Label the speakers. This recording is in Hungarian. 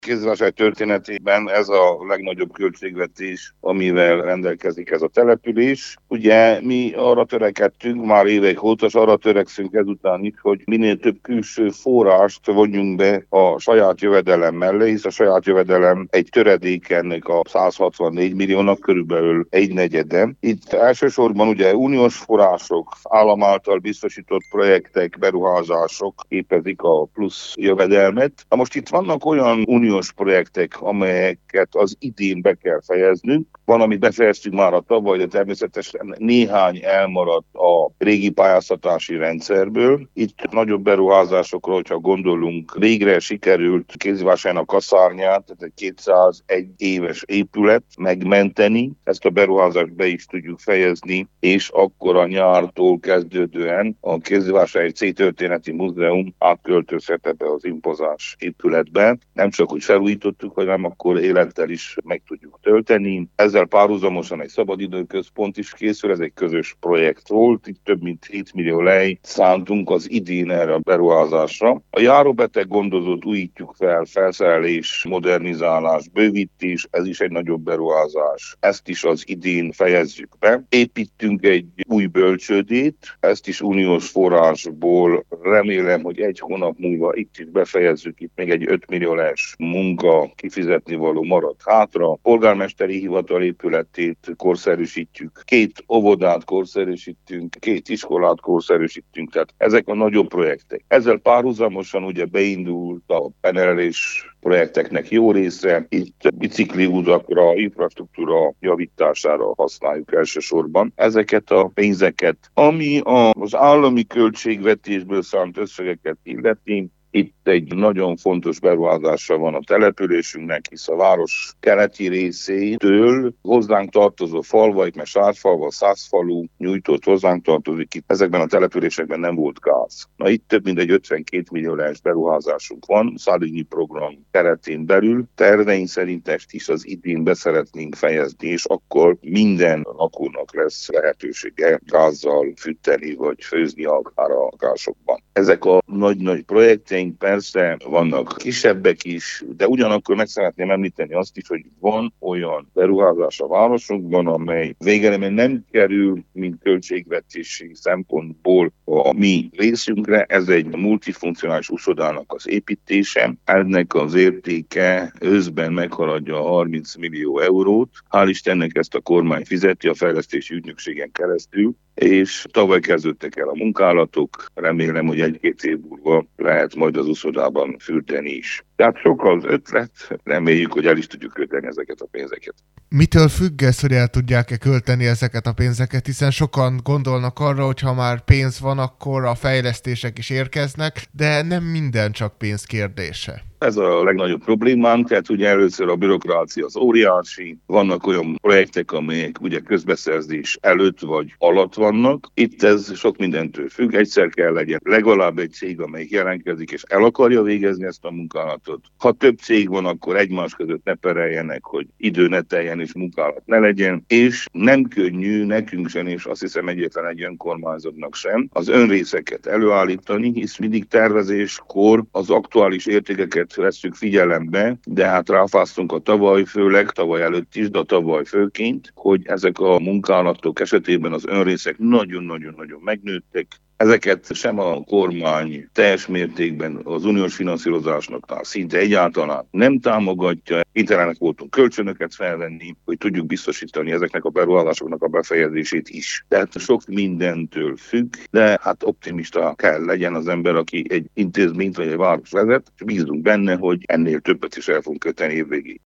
Speaker 1: kézvásár történetében ez a legnagyobb költségvetés, amivel rendelkezik ez a település. Ugye mi arra törekedtünk már évek óta, és arra törekszünk ezután is, hogy minél több külső forrást vonjunk be a saját jövedelem mellé, hisz a saját jövedelem egy töredék ennek a 164 milliónak, körülbelül egy negyede. Itt elsősorban ugye uniós források, állam által biztosított projektek, beruházások képezik a plusz jövedelmet. Na most itt vannak olyan uniós projektek, amelyeket az idén be kell fejeznünk. Van, amit befejeztünk már a tavaly, de természetesen néhány elmaradt a régi pályáztatási rendszerből. Itt nagyobb beruházásokról, hogyha gondolunk, végre sikerült Kézivásárnak kaszárnyát, tehát egy 201 éves épület megmenteni. Ezt a beruházást be is tudjuk fejezni, és akkor a nyártól kezdődően a Kézivásárhelyi Cégtörténeti Múzeum átköltözhetett be az impozáns épületbe. Nem csak, hogy felújítottuk, hanem akkor élettel is meg tudjuk tölteni. Ezzel párhuzamosan egy szabadidőközpont is készül, ez egy közös projekt volt, itt több mint 7 millió lej szántunk az idén erre a beruházásra. A járóbeteg gondozót újítjuk fel, felszerelés, modernizálás, bővítés, ez is egy nagyobb beruházás. Ezt is az idén fejezzük be. Építünk egy új bölcsődét, ezt is uniós forrásból remélem, hogy egy hónap múlva itt is befejezzük, itt még egy 5 millió lejs munka kifizetni való marad hátra. Polgármesteri hivatal épületét korszerűsítjük, 2 óvodát korszerűsítünk, 2 iskolát korszerűsítünk, tehát ezek a nagyobb projektek. Ezzel párhuzamosan ugye beindult a penelés projekteknek jó része, itt bicikliútakra, infrastruktúra javítására használjuk elsősorban ezeket a pénzeket. Ami az állami költségvetésből szánt összegeket illeti, itt egy nagyon fontos beruházása van a településünknek, hisz a város keleti részétől hozzánk tartozó falvaik, mert Sárfalva, Szászfalu nyújtott hozzánk tartozik, itt ezekben a településekben nem volt gáz. Na itt több mint egy 52 millió lejs beruházásunk van, Szállínyi program keretén belül. Terveink szerint ezt is az idén be szeretnénk fejezni, és akkor minden lakónak lesz lehetősége gázzal fűteni, vagy főzni akár a lakásokban. Ezek a nagy-nagy projektek persze vannak kisebbek is, de ugyanakkor meg szeretném említeni azt is, hogy van olyan beruházás a városokban, amely végeredményben nem kerül, mint költségvetési szempontból a mi részünkre. Ez egy multifunkcionális uszodának az építése. Ennek az értéke őszben meghaladja a 30 millió eurót. Hál' Istennek ezt a kormány fizeti a fejlesztési ügynökségen keresztül, és tavaly kezdődtek el a munkálatok, remélem, hogy 1-2 év múlva lehet majd az uszodában fürdeni is. Tehát sok az ötlet, reméljük, hogy el is tudjuk költeni ezeket a pénzeket.
Speaker 2: Mitől függ ez, hogy el tudják-e költeni ezeket a pénzeket? Hiszen sokan gondolnak arra, hogy ha már pénz van, akkor a fejlesztések is érkeznek, de nem minden csak pénz kérdése.
Speaker 1: Ez a legnagyobb problémánk, tehát ugye először a bürokrácia az óriási, vannak olyan projektek, amelyek ugye közbeszerzés előtt vagy alatt vannak. Itt ez sok mindentől függ, egyszer kell legyen legalább egy cég, amelyik jelentkezik és el akarja végezni ezt a munkálatot. Ha több cég van, akkor egymás között ne pereljenek, hogy idő ne teljen és munkálat ne legyen, és nem könnyű nekünk sem, és azt hiszem egyetlen egy önkormányzatnak sem az önrészeket előállítani, hisz mindig tervezéskor az aktuális értékeket vesszük figyelembe, de hát ráfáztunk a főleg tavaly előtt is, de a tavaly főként, hogy ezek a munkálatok esetében az önrészek nagyon-nagyon-nagyon megnőttek. Ezeket sem a kormány teljes mértékben az uniós finanszírozásnak szinte egyáltalán nem támogatja. Kénytelenek voltunk kölcsönöket felvenni, hogy tudjuk biztosítani ezeknek a beruházásoknak a befejezését is. Tehát sok mindentől függ, de hát optimista kell legyen az ember, aki egy intézményt vagy egy város vezet, és bízunk benne, hogy ennél többet is el fogunk köteni évvégig.